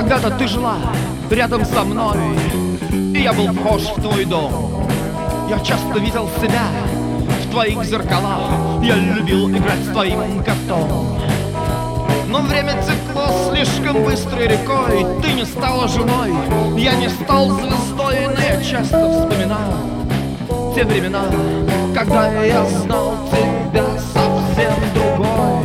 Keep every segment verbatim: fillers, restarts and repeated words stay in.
Когда-то ты жила рядом со мной, и я был вхож в твой дом. Я часто видел себя в твоих зеркалах, я любил играть с твоим котом. Но время текло слишком быстрой рекой, ты не стала женой, я не стал звездой, но я часто вспоминаю те времена, когда я знал тебя совсем другой.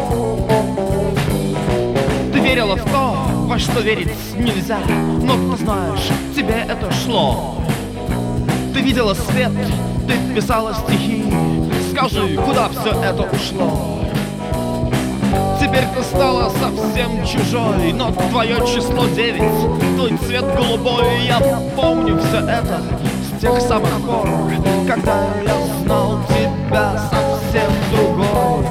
Ты верила в то, во что верить нельзя, но ты знаешь, тебе это шло. Ты видела свет, ты писала стихи, скажи, куда все это ушло? Теперь ты стала совсем чужой, но твое число девять, твой цвет голубой. Я помню все это с тех самых пор, когда я знал тебя совсем другой.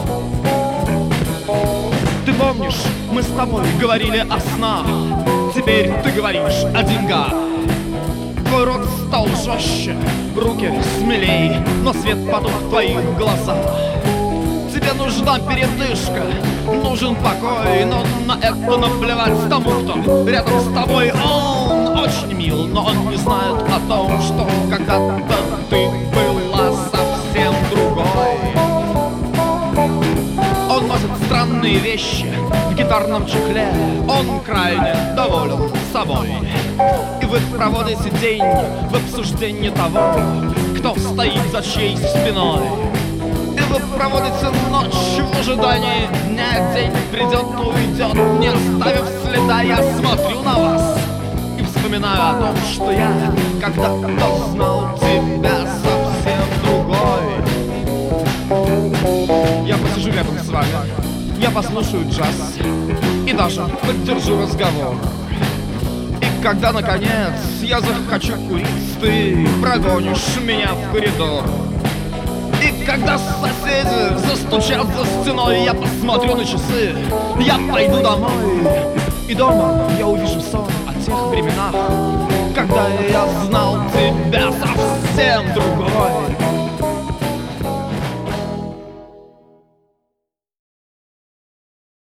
Ты помнишь, мы с тобой говорили о снах, теперь ты говоришь о деньгах. Твой рот стал жестче, руки смелей, но свет потух в твоих глазах. Тебе нужна передышка, нужен покой, но на это наплевать тому, кто рядом с тобой. Он очень мил, но он не знает о том, что когда-то ты была совсем другой. Он носит странные вещи в гитарном чехле, он крайне доволен собой. И вы проводите день в обсуждении того, кто стоит за чьей спиной. И вы проводите ночь в ожидании дня, день придет, уйдет, не оставив следа. Я смотрю на вас и вспоминаю о том, что я когда-то знал тебя совсем другой. Я посижу рядом с вами, я послушаю джаз и даже поддержу разговор. И когда, наконец, я захочу курить, ты прогонишь меня в коридор. И когда соседи застучат за стеной, я посмотрю на часы, я пойду домой. И дома я увижу сон о тех временах, когда я знал